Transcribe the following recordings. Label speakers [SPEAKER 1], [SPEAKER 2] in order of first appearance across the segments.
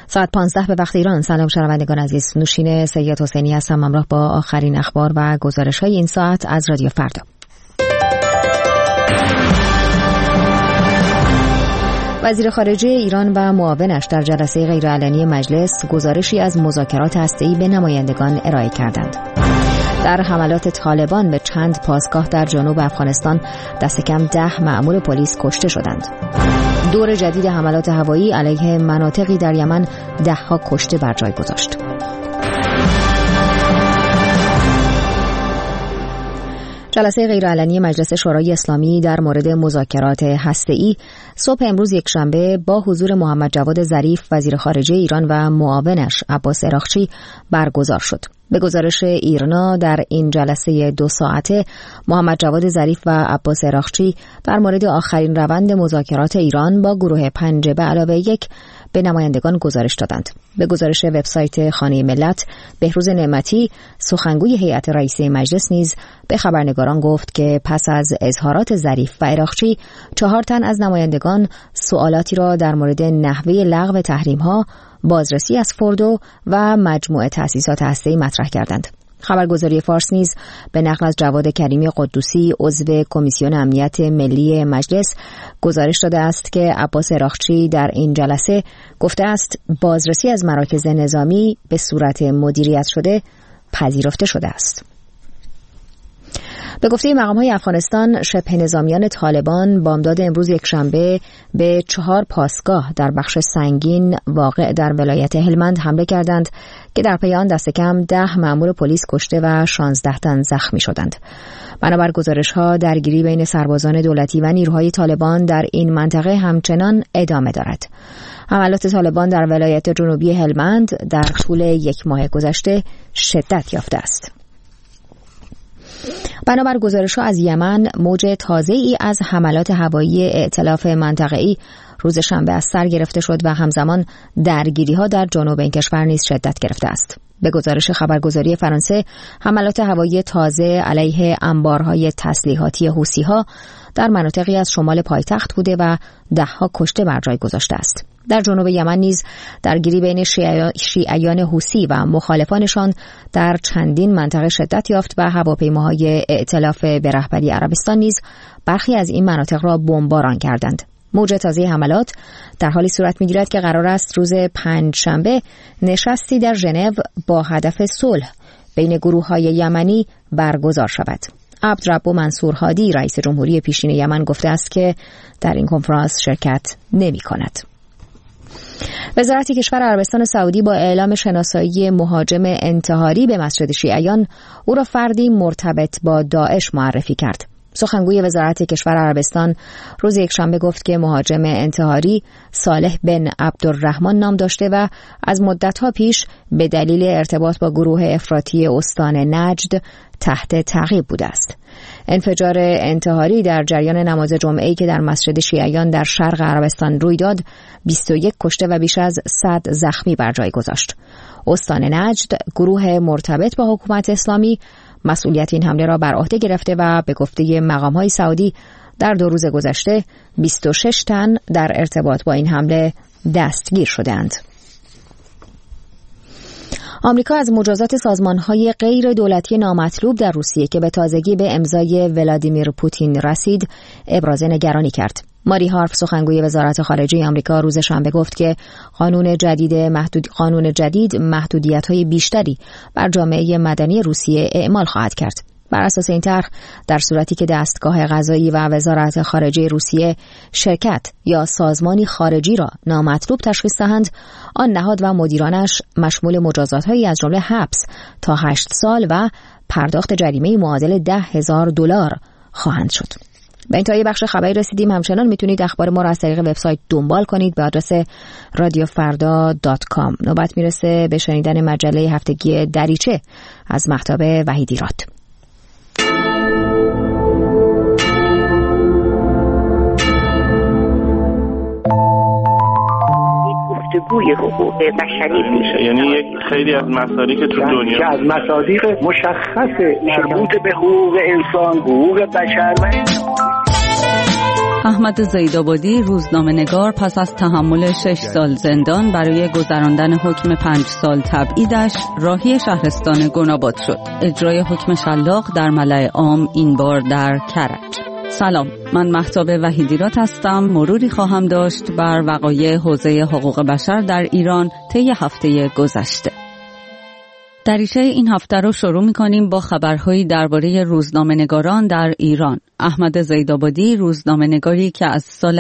[SPEAKER 1] ساعت 15 به وقت ایران. سلام شنوندگان عزیز، نوشین سید حسینی هستم همراه با آخرین اخبار و گزارش‌های این ساعت از رادیو فردا. وزیر خارجه ایران و معاونش در جلسه غیرعلنی مجلس گزارشی از مذاکرات هسته‌ای به نمایندگان ارائه کردند. در حملات طالبان به چند پاسگاه در جنوب افغانستان دست کم 10 مأمور پلیس کشته شدند. دور جدید حملات هوایی علیه مناطقی در یمن 10 کشته بر جای گذاشت. جلسه غیرعلنی مجلس شورای اسلامی در مورد مذاکرات هسته‌ای صبح امروز یکشنبه با حضور محمد جواد ظریف وزیر خارجه ایران و معاونش عباس اراغچی برگزار شد. به گزارش ایرنا در این جلسه 2 ساعته محمد جواد ظریف و عباس اراغچی در مورد آخرین روند مذاکرات ایران با گروه 5 به علاوه 1 به نمایندگان گزارش دادند. به گزارش وبسایت خانه ملت، بهروز نعمتی سخنگوی هیئت رئیسه مجلس نیز به خبرنگاران گفت که پس از اظهارات ظریف و اراغچی 4 تن از نمایندگان سوالاتی را در مورد نحوه لغو تحریم‌ها، بازرسی از فردو و مجموعه تأسیسات هسته‌ای مطرح کردند. خبرگزاری فارس نیز به نقل از جواد کریمی قدوسی عضو کمیسیون امنیت ملی مجلس گزارش داده است که عباس اراغچی در این جلسه گفته است بازرسی از مراکز نظامی به صورت مدیریت شده پذیرفته شده است. به گفته مقام‌های افغانستان، شبه نظامیان طالبان بامداد امروز یکشنبه به 4 پاسگاه در بخش سنگین واقع در ولایت هلمند حمله کردند که در پی آن دست کم 10 مأمور پلیس کشته و 16 تن زخمی شدند. بنابر گزارش‌ها درگیری بین سربازان دولتی و نیروهای طالبان در این منطقه همچنان ادامه دارد. حملات طالبان در ولایت جنوبی هلمند در طول 1 ماه گذشته شدت یافته است. بنابر گزارش‌ها از یمن، موج تازه‌ای از حملات هوایی ائتلاف منطقه‌ای روز شنبه از سر گرفته شد و همزمان درگیری‌ها در جنوب این کشور نیز شدت گرفته است. به گزارش خبرگزاری فرانسه، حملات هوایی تازه علیه انبارهای تسلیحاتی حوثی‌ها در مناطقی از شمال پایتخت بوده و 10 کشته بر جای گذاشته است. در جنوب یمن نیز درگیری بین شیعیان حوثی و مخالفانشان در چندین منطقه شدت یافت و هواپیماهای ائتلاف به رهبری عربستان نیز برخی از این مناطق را بمباران کردند. موج تازه حملات در حالی صورت می‌گیرد که قرار است روز 5 شنبه نشستی در ژنو با هدف صلح بین گروه‌های یمنی برگزار شود. عبدربو منصور هادی رئیس جمهوری پیشین یمن گفته است که در این کنفرانس شرکت نمی‌کند. وزارت کشور عربستان سعودی با اعلام شناسایی مهاجم انتحاری به مسجد شیعیان او را فردی مرتبط با داعش معرفی کرد. سخنگوی وزارت کشور عربستان روز یکشنبه گفت که مهاجم انتحاری صالح بن عبدالرحمن نام داشته و از مدت‌ها پیش به دلیل ارتباط با گروه افراطی استان نجد تحت تعقیب بوده است. انفجار انتحاری در جریان نماز جمعه‌ای که در مسجد شیعیان در شرق عربستان روی داد 21 کشته و بیش از 100 زخمی بر جای گذاشت. استان نجد، گروه مرتبط با حکومت اسلامی، مسئولیت این حمله را بر عهده گرفته و به گفته مقام‌های سعودی در 2 روز گذشته 26 تن در ارتباط با این حمله دستگیر شدند. آمریکا از مجازات سازمان‌های غیر دولتی نامطلوب در روسیه که به تازگی به امضای ولادیمیر پوتین رسید ابراز نگرانی کرد. ماری هارف سخنگوی وزارت خارجه آمریکا روز شنبه گفت که قانون جدید محدودیت‌های بیشتری بر جامعه مدنی روسیه اعمال خواهد کرد. بر اساس این طرح در صورتی که دستگاه قضایی و وزارت خارجه روسیه شرکت یا سازمانی خارجی را نامطلوب تشخیص دهند، آن نهاد و مدیرانش مشمول مجازات‌هایی از جمله حبس تا 8 سال و پرداخت جریمه معادل $10,000 خواهند شد. به انتهای بخش خبری رسیدیم. همچنان میتونید اخبار ما را از طریق وبسایت دنبال کنید به آدرس radiofarda.com. نوبت میرسه به شنیدن مجله هفتگی دریچه از مهتاب وحیدی راد.
[SPEAKER 2] گفتگوی حقوق بشری میشه،
[SPEAKER 3] یعنی یک خیلی از مصادیق تو دنیا
[SPEAKER 2] که از مصادیق مشخص مربوط به حقوق انسان، حقوق بشر و
[SPEAKER 4] احمد زیدآبادی روزنامه‌نگار پس از تحمل 6 سال زندان برای گذراندن حکم 5 سال تبعیدش راهی شهرستان گناباد شد. اجرای حکم شلاق در ملأ عام این بار در کرج. سلام، من مهتاب وحیدیرات هستم. مروری خواهم داشت بر وقایع حوزه حقوق بشر در ایران طی هفته گذشته. دریچه این هفته رو شروع می‌کنیم با خبرهایی درباره روزنامه‌نگاران در ایران. احمد زیدآبادی، روزنامه‌نگاری که از سال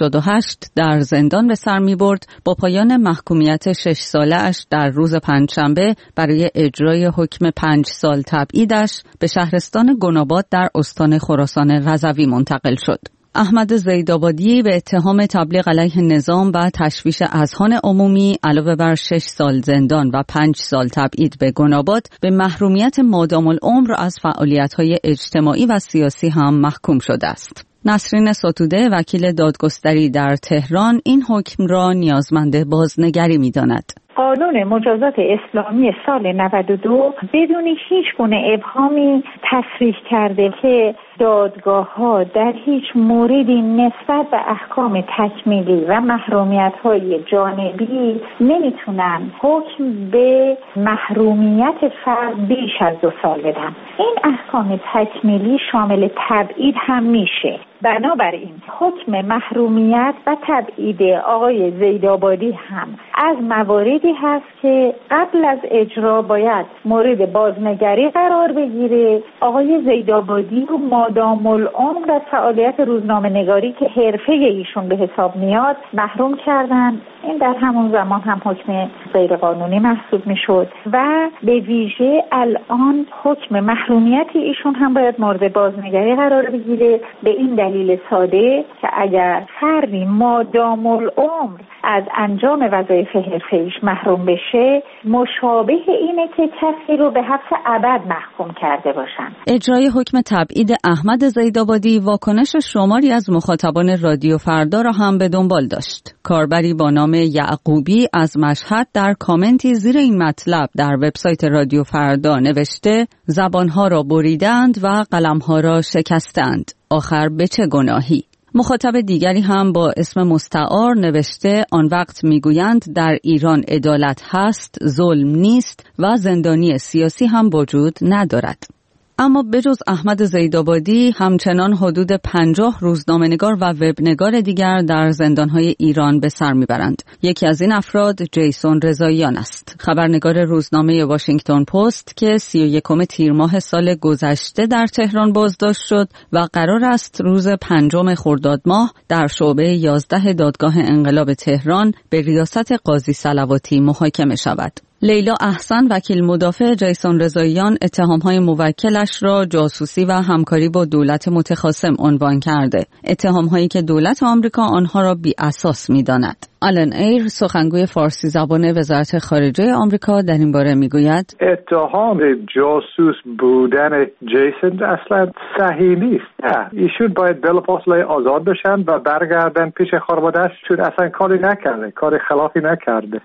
[SPEAKER 4] 88 در زندان به سر می‌برد، با پایان محکومیت 6 ساله‌اش در روز پنجشنبه برای اجرای حکم 5 سال تبعیدش به شهرستان گناباد در استان خراسان رضوی منتقل شد. احمد زیدآبادی به اتهام تبلیغ علیه نظام و تشویش اذهان عمومی علاوه بر 6 سال زندان و 5 سال تبعید به گناباد به محرومیت مادام العمر از فعالیت‌های اجتماعی و سیاسی هم محکوم شده است. نسرین ستوده، وکیل دادگستری در تهران، این حکم را نیازمند بازنگری می‌داند.
[SPEAKER 5] قانون مجازات اسلامی سال 92 بدون هیچ گونه ابهامی تصریح کرده که دادگاه‌ها در هیچ موردی نسبت به احکام تکمیلی و محرومیت‌های جانبی نمیتونن حکم به محرومیت فرد بیش از 2 سال بدن. این احکام تکمیلی شامل تبعید هم میشه. بنابراین حکم محرومیت و تبعید آقای زیدآبادی هم از مواردی هست که قبل از اجرا باید مورد بازنگری قرار بگیره. آقای زیدآبادی رو مادام العمر از فعالیت روزنامه‌نگاری که حرفه ایشون به حساب میاد محروم کردن. این در همون زمان هم حکم غیرقانونی محسوب میشد و به ویژه الان حکم محرومیت ایشون هم باید مورد بازنگری قرار بگیره، به این دلیل ساده که اگر فردی مادام العمر از انجام وظایف حرفه‌ایش محروم بشه، مشابه اینه که کسی رو به حبس ابد محکوم کرده باشن.
[SPEAKER 4] اجرای حکم تبعید احمد زیدآبادی واکنش شماری از مخاطبان رادیو فردا را هم به دنبال داشت. کاربری با نام یعقوبی از مشهد در کامنتی زیر این مطلب در وبسایت رادیو فردا نوشته: زبانها را بریدند و قلمها را شکستند. آخر به چه گناهی؟ مخاطب دیگری هم با اسم مستعار نوشته: آن وقت میگویند در ایران عدالت هست، ظلم نیست و زندانی سیاسی هم وجود ندارد. اما بجز احمد زیدآبادی همچنان حدود 50 روزنامه‌نگار و وبنگار دیگر در زندان‌های ایران به سر میبرند. یکی از این افراد جیسون رضاییان است، خبرنگار روزنامه واشنگتن پست که 31 تیر ماه سال گذشته در تهران بازداشت شد و قرار است روز 5 خرداد ماه در شعبه 11 دادگاه انقلاب تهران به ریاست قاضی صلواتی محاکمه شود. لیلا احسن، وکیل مدافع جیسون رضاییان، اتهام‌های موکلش را جاسوسی و همکاری با دولت متخاصم عنوان کرده، اتهام‌هایی که دولت آمریکا آنها را بی اساس می‌داند. آلن ایر، سخنگوی فارسی زبان وزارت خارجه آمریکا، در این باره میگوید:
[SPEAKER 6] اتهام جاسوس بودن جیسون اصلا صحیح نیست. ایشون باید بلافاصله آزاد بشن و برگردن پیش خانواده‌اش، چون اصلا کاری نکرده، کار خلافی نکرده.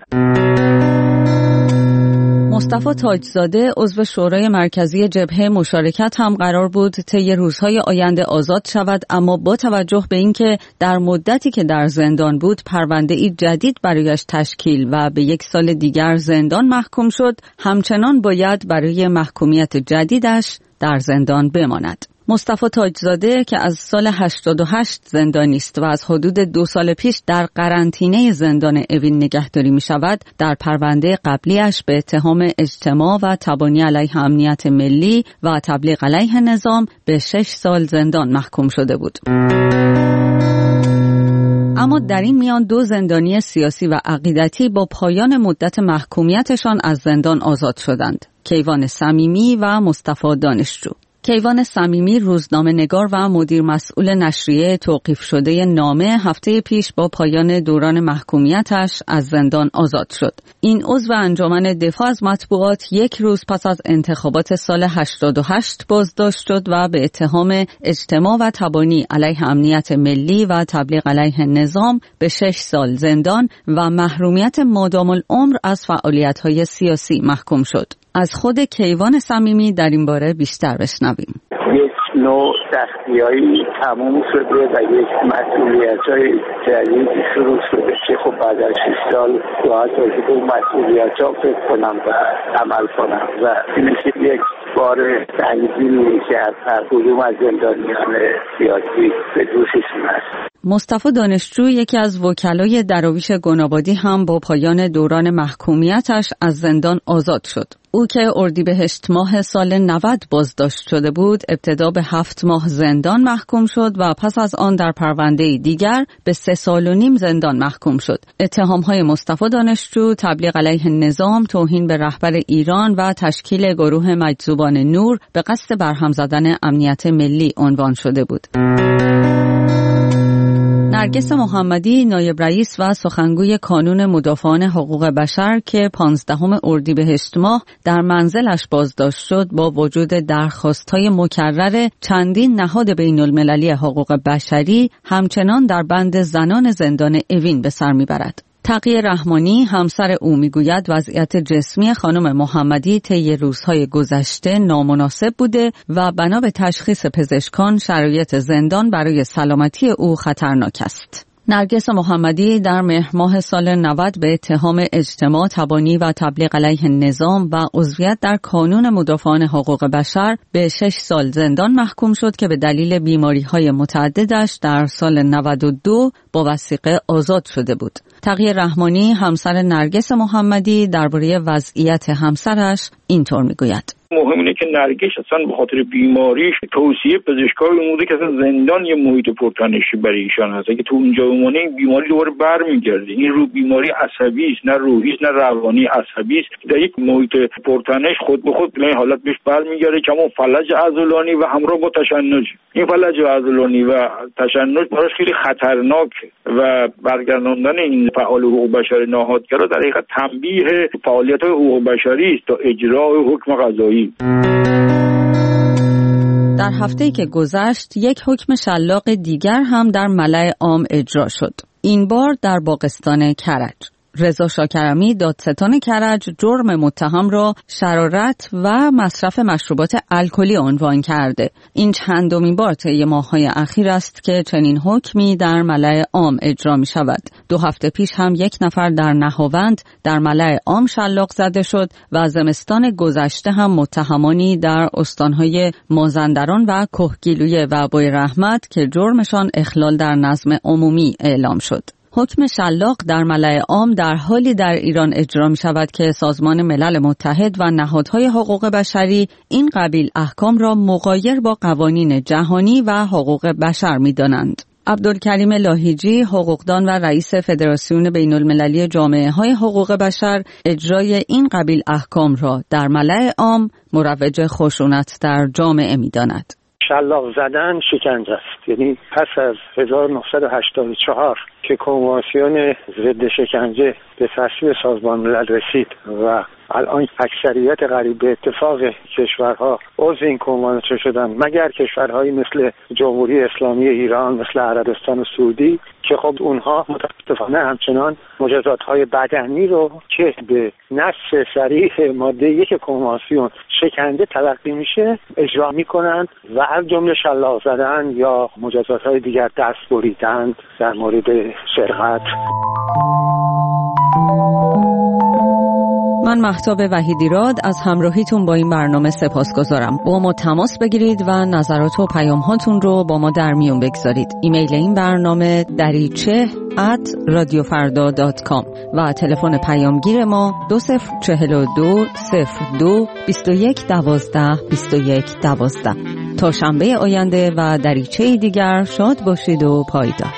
[SPEAKER 4] مصطفی تاجزاده، عضو شورای مرکزی جبهه مشارکت، هم قرار بود طی روزهای آینده آزاد شود، اما با توجه به اینکه در مدتی که در زندان بود پرونده‌ای جدید برایش تشکیل و به 1 سال دیگر زندان محکوم شد، همچنان باید برای محکومیت جدیدش در زندان بماند. مصطفی تاجزاده که از سال 88 زندانی است و از حدود 2 سال پیش در قرنطینه زندان اوین نگهداری می شود، در پرونده قبلیش به اتهام اجتماع و تبانی علیه امنیت ملی و تبلیغ علیه نظام به 6 سال زندان محکوم شده بود. اما در این میان 2 زندانی سیاسی و عقیدتی با پایان مدت محکومیتشان از زندان آزاد شدند: کیوان صمیمی و مصطفی دانشجو. کیوان صمیمی، روزنامه‌نگار و مدیر مسئول نشریه توقیف شده نامه، هفته پیش با پایان دوران محکومیتش از زندان آزاد شد. این عضو انجمن دفاع از مطبوعات 1 روز پس از انتخابات سال 88 بازداشت شد و به اتهام اجتماع و تبانی علیه امنیت ملی و تبلیغ علیه نظام به 6 سال زندان و محرومیت مادام العمر از فعالیت‌های سیاسی محکوم شد. از خود کیوان صمیمی در این باره بیشتر بشنویم.
[SPEAKER 7] یک نوع سختی‌هایی تموم شده و یک مسئولیت‌های جدیدی شروع شده که خب بعد از 6 سال باید از اون مسئولیت‌ها فکر کنم و عمل کنم و این یک بار سنگینی که از هر کدوم از زندانیان سیاسی به دوششون هست.
[SPEAKER 4] مصطفی دانشجو یکی از وکلای دراویش گنابادی هم با پایان دوران محکومیتش از زندان آزاد شد. او که اردیبهشت ماه سال 90 بازداشت شده بود، ابتدا به 7 ماه زندان محکوم شد و پس از آن در پرونده دیگر به 3 سال و نیم زندان محکوم شد. اتهام‌های مصطفی دانشجو تبلیغ علیه نظام، توهین به رهبر ایران و تشکیل گروه مجذوبان نور به قصد برهم زدن امنیت ملی عنوان شده بود. نرگس محمدی نایب رئیس و سخنگوی کانون مدافعان حقوق بشر که 15 اردیبهشت ماه در منزلش بازداشت شد، با وجود درخواست‌های مکرر چندین نهاد بین‌المللی حقوق بشری همچنان در بند زنان زندان اوین به سر می‌برد. تقی رحمانی همسر او میگوید وضعیت جسمی خانم محمدی طی روزهای گذشته نامناسب بوده و بنا به تشخیص پزشکان شرایط زندان برای سلامتی او خطرناک است. نرگس محمدی در مهر ماه سال 90 به اتهام اجتماع تبانی و تبلیغ علیه نظام و عضویت در کانون مدافعان حقوق بشر به 6 سال زندان محکوم شد که به دلیل بیماری‌های متعددش در سال 92 با وثیقه آزاد شده بود. تقی رحمانی همسر نرگس محمدی درباره وضعیت همسرش اینطور میگوید:
[SPEAKER 8] مهم اینه که نرگس اصلا به خاطر بیماریش توصیه پزشکای اومده که اصلا زندان یه محیط پرتنشی برای ایشان هست. اگه تو اونجا بمونه این بیماری دوباره برمیگرده. این رو بیماری عصبی است، نه روحی است، نه روانی، عصبی است. در یک محیط پرتنش خود به خود به این حالت بهش برمیگرده که همون فلج عضلانی و همراه با تشنج. این فلج عضلانی و تشنج براش خیلی خطرناکه و برگرداندن این فعال حقوق بشری نهادگرا در حقیقت تنبیه فعالیت‌های حقوق بشری است تا اجرای حکم قضایی.
[SPEAKER 4] در هفته‌ای که گذشت یک حکم شلاق دیگر هم در ملأ عام اجرا شد. این بار در باغستان کرج. رضا شاکرمی دادستان کرج جرم متهم را شرارت و مصرف مشروبات الکلی عنوان کرده. این چندمین بار طی ماه‌های اخیر است که چنین حکمی در ملأ عام اجرا می شود. 2 هفته پیش هم یک نفر در نهاوند در ملأ عام شلاق زده شد و زمستان گذشته هم متهمانی در استانهای مازندران و کهگیلویه و بویرحمت که جرمشان اخلال در نظم عمومی اعلام شد. حکم شلاق در ملأ عام در حالی در ایران اجرا می شود که سازمان ملل متحد و نهادهای حقوق بشری این قبیل احکام را مغایر با قوانین جهانی و حقوق بشر می دانند. عبدالکریم لاهیجی، حقوقدان و رئیس فدراسیون بین‌المللی جامعه‌های حقوق بشر، اجرای این قبیل احکام را در ملأ عام مروج خشونت در جامعه می داند.
[SPEAKER 9] شلاق زدن شکنجه است. یعنی پس از 1984 که کنوانسیون ضد شکنجه به تصویب سازمان ملل رسید و الان اکثریت قریب به اتفاق کشورها عضو این کنوانسیون شدن، مگر کشورهایی مثل جمهوری اسلامی ایران، مثل عربستان و سعودی که خب اونها متاسفانه همچنان مجازات‌های بدنی رو که به نص صریح ماده 1 کنوانسیون شکنجه تلقی میشه اجرا میکنند و از جمله شلاق زدن یا مجازات‌های دیگر، دست بریدن در مورد سرقت.
[SPEAKER 4] من مهتاب وحیدیراد از همراهیتون با این برنامه سپاسگزارم. با ما تماس بگیرید و نظرات و پیام‌هاتون رو با ما در میون بگذارید. ایمیل این برنامه dariche@radiofarda.com و تلفن پیامگیر ما 2042 02 21 12 21 12. تا شنبه آینده و دریچه دیگر شاد باشید و پایدار.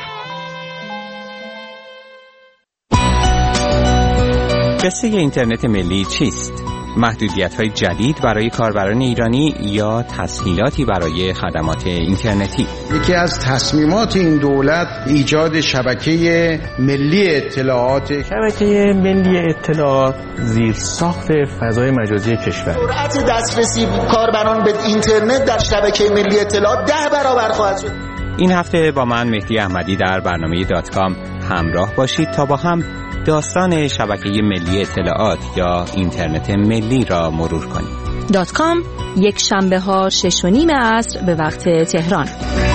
[SPEAKER 10] قصه اینترنت ملی چیست؟ محدودیت‌های جدید برای کاربران ایرانی یا تسهیلاتی برای خدمات اینترنتی؟
[SPEAKER 11] یکی از تصمیمات این دولت ایجاد شبکه ملی اطلاعات.
[SPEAKER 12] شبکه ملی اطلاعات زیرساخت فضای مجازی کشور.
[SPEAKER 13] سرعت دسترسی کاربران به اینترنت در شبکه ملی اطلاعات 10 برابر خواهد شد.
[SPEAKER 10] این هفته با من مهدی احمدی در برنامه .com همراه باشید تا با هم داستان شبکه ملی اطلاعات یا اینترنت ملی را مرور کنیم.
[SPEAKER 1] .com
[SPEAKER 14] یک شنبه ها 6:30 عصر به وقت تهران.